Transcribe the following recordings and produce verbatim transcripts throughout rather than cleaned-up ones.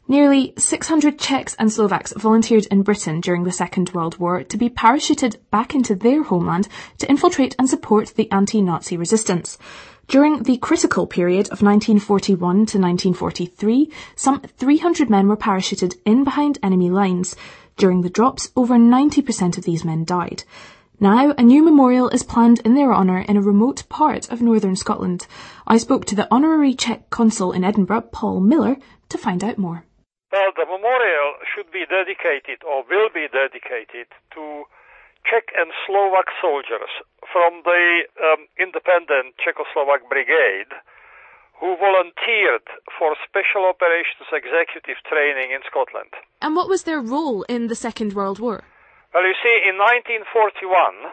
Nearly six hundred Czechs and Slovaks volunteered in Britain during the Second World War to be parachuted back into their homeland to infiltrate and support the anti-Nazi resistance. During the critical period of nineteen forty-one to nineteen forty-three, some three hundred men were parachuted in behind enemy lines. During the drops, over ninety percent of these men died. Now, a new memorial is planned in their honour in a remote part of northern Scotland. I spoke to the honorary Czech consul in Edinburgh, Paul Miller, to find out more. Well, the memorial should be dedicated, or will be dedicated, to Czech and Slovak soldiers from the um, independent Czechoslovak Brigade who volunteered for Special Operations Executive training in Scotland. And what was their role in the Second World War? Well, you see, in nineteen forty-one,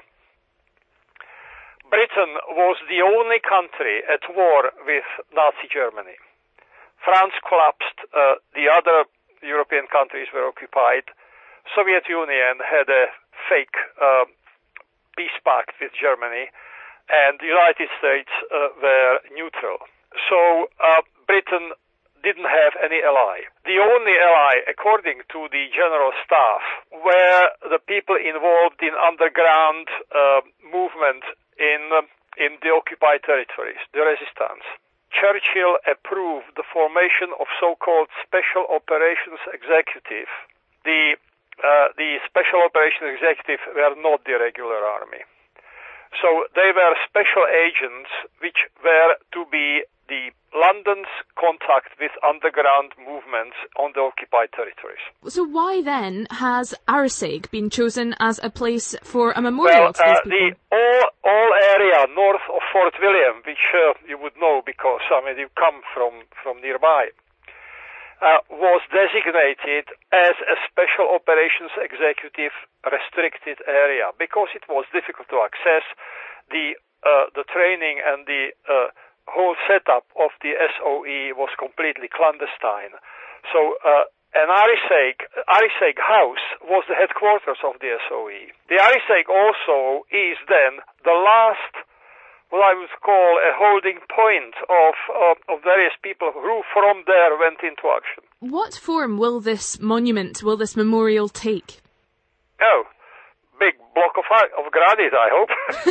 Britain was the only country at war with Nazi Germany. France collapsed, uh, the other European countries were occupied. Soviet Union had a fake uh, peace pact with Germany, and the United States uh, were neutral. So uh, Britain didn't have any ally. The only ally, according to the General Staff, were the people involved in underground uh, movement in, uh, in the occupied territories, the resistance. Churchill approved the formation of so-called Special Operations Executive. The Uh, the Special Operations Executive were not the regular army. So they were special agents which were to be the London's contact with underground movements on the occupied territories. So why then has Arisaig been chosen as a place for a memorial well, to these uh, people? The all, all area north of Fort William, which uh, you would know because I mean you come from, from nearby, Uh, was designated as a Special Operations Executive restricted area because it was difficult to access. The uh, the training and the uh, whole setup of the S O E was completely clandestine. So uh, an Arisaig, Arisaig House was the headquarters of the S O E. The Arisaig also is then the last, what I would call a holding point of, uh, of various people who from there went into action. What form will this monument, will this memorial take? Oh, big block of, of granite, I hope.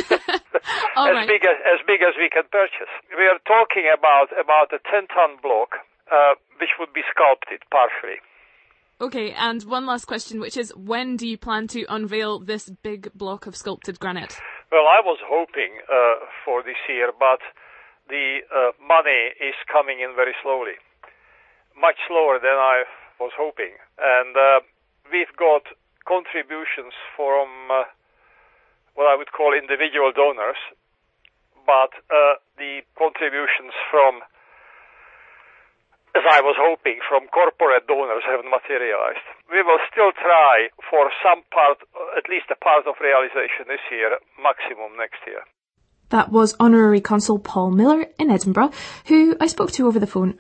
as right. big as as big as we can purchase. We are talking about about a ten-ton block, uh, which would be sculpted partially. Okay, and one last question, which is, when do you plan to unveil this big block of sculpted granite? Well, I was hoping uh, for this year, but the uh, money is coming in very slowly, much slower than I was hoping. And uh, we've got contributions from uh, what I would call individual donors, but uh, the contributions from, as I was hoping, from corporate donors haven't materialized. We will still try for some part, at least a part of realization this year, maximum next year. That was Honorary Consul Paul Miller in Edinburgh, who I spoke to over the phone